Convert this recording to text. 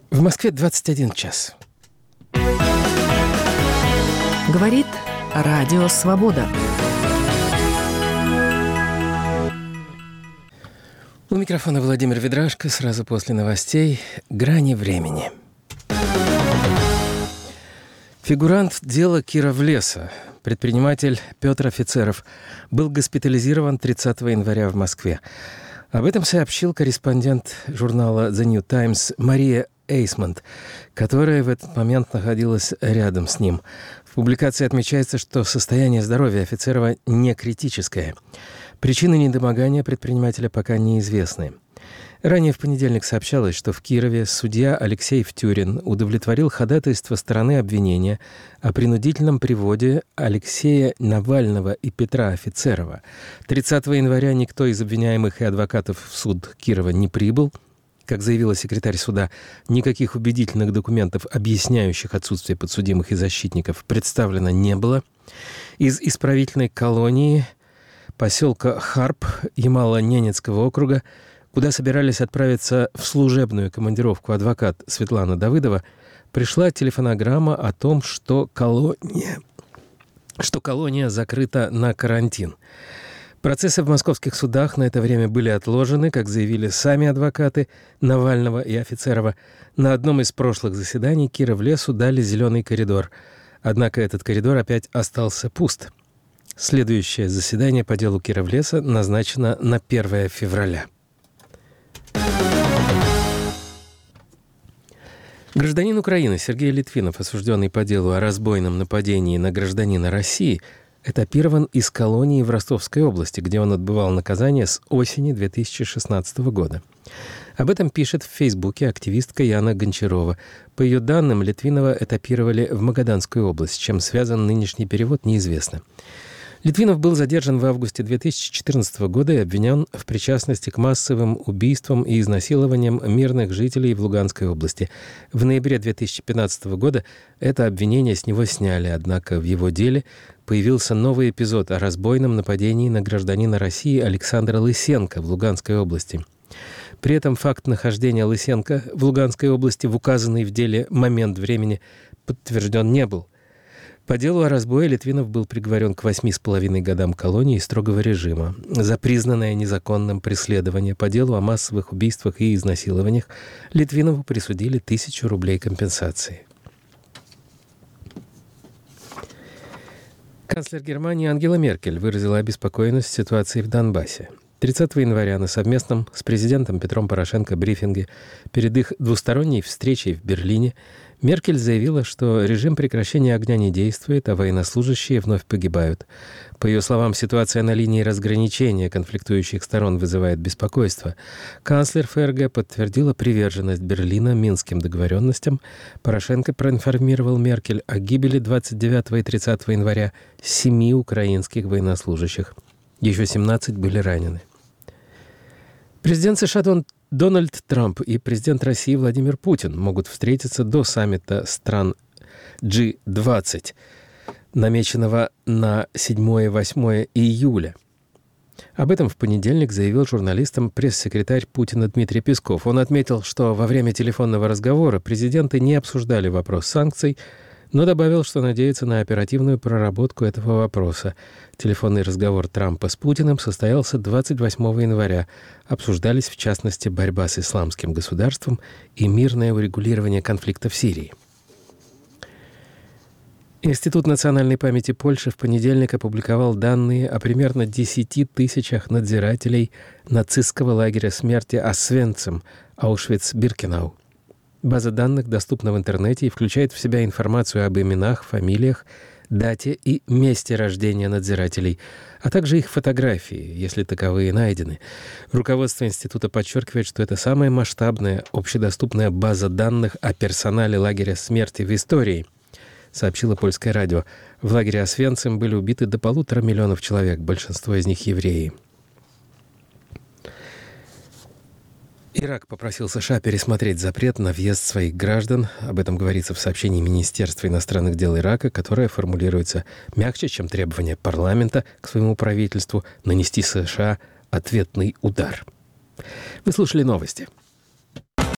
В Москве 21 час. Говорит Радио Свобода. У микрофона Владимир Ведрашко. Сразу после новостей «Грани времени». Фигурант дела Кировлеса, предприниматель Петр Офицеров, был госпитализирован 30 января в Москве. Об этом сообщил корреспондент журнала The New Times Мария Эйсмонт, которая в этот момент находилась рядом с ним. В публикации отмечается, что состояние здоровья Офицерова не критическое. Причины недомогания предпринимателя пока неизвестны. Ранее в понедельник сообщалось, что в Кирове судья Алексей Втюрин удовлетворил ходатайство стороны обвинения о принудительном приводе Алексея Навального и Петра Офицерова. 30 января никто из обвиняемых и адвокатов в суд Кирова не прибыл. Как заявила секретарь суда, никаких убедительных документов, объясняющих отсутствие подсудимых и защитников, представлено не было. Из исправительной колонии поселка Харп Ямало-Ненецкого округа, куда собирались отправиться в служебную командировку адвокат Светлана Давыдова, пришла телефонограмма о том, что колония закрыта на карантин. Процессы в московских судах на это время были отложены, как заявили сами адвокаты Навального и Офицерова. На одном из прошлых заседаний Кировлесу дали зеленый коридор. Однако этот коридор опять остался пуст. Следующее заседание по делу Кировлеса назначено на 1 февраля. Гражданин Украины Сергей Литвинов, осужденный по делу о разбойном нападении на гражданина России, этапирован из колонии в Ростовской области, где он отбывал наказание с осени 2016 года. Об этом пишет в Фейсбуке активистка Яна Гончарова. По ее данным, Литвинова этапировали в Магаданскую область. С чем связан нынешний перевод, неизвестно. Литвинов был задержан в августе 2014 года и обвинен в причастности к массовым убийствам и изнасилованиям мирных жителей в Луганской области. В ноябре 2015 года это обвинение с него сняли, однако в его деле появился новый эпизод о разбойном нападении на гражданина России Александра Лысенко в Луганской области. При этом факт нахождения Лысенко в Луганской области в указанный в деле момент времени подтвержден не был. По делу о разбое Литвинов был приговорен к 8,5 годам колонии строгого режима. За признанное незаконным преследование по делу о массовых убийствах и изнасилованиях Литвинову присудили 1000 рублей компенсации. Канцлер Германии Ангела Меркель выразила обеспокоенность ситуацией в Донбассе. 30 января на совместном с президентом Петром Порошенко брифинге перед их двусторонней встречей в Берлине Меркель заявила, что режим прекращения огня не действует, а военнослужащие вновь погибают. По ее словам, ситуация на линии разграничения конфликтующих сторон вызывает беспокойство. Канцлер ФРГ подтвердила приверженность Берлина минским договоренностям. Порошенко проинформировал Меркель о гибели 29 и 30 января 7 украинских военнослужащих. Еще 17 были ранены. Президент США Дональд Трамп и президент России Владимир Путин могут встретиться до саммита стран G20, намеченного на 7-8 июля. Об этом в понедельник заявил журналистам пресс-секретарь Путина Дмитрий Песков. Он отметил, что во время телефонного разговора президенты не обсуждали вопрос санкций, но добавил, что надеется на оперативную проработку этого вопроса. Телефонный разговор Трампа с Путиным состоялся 28 января. Обсуждались, в частности, борьба с исламским государством и мирное урегулирование конфликта в Сирии. Институт национальной памяти Польши в понедельник опубликовал данные о примерно 10 тысячах надзирателей нацистского лагеря смерти Освенцим, Аушвиц-Биркенау. База данных доступна в интернете и включает в себя информацию об именах, фамилиях, дате и месте рождения надзирателей, а также их фотографии, если таковые найдены. Руководство института подчеркивает, что это самая масштабная общедоступная база данных о персонале лагеря смерти в истории, сообщило польское радио. В лагере Освенцим были убиты до 1,5 миллиона человек, большинство из них евреи. Ирак попросил США пересмотреть запрет на въезд своих граждан. Об этом говорится в сообщении Министерства иностранных дел Ирака, которое формулируется мягче, чем требование парламента к своему правительству нанести США ответный удар. Вы слушали новости.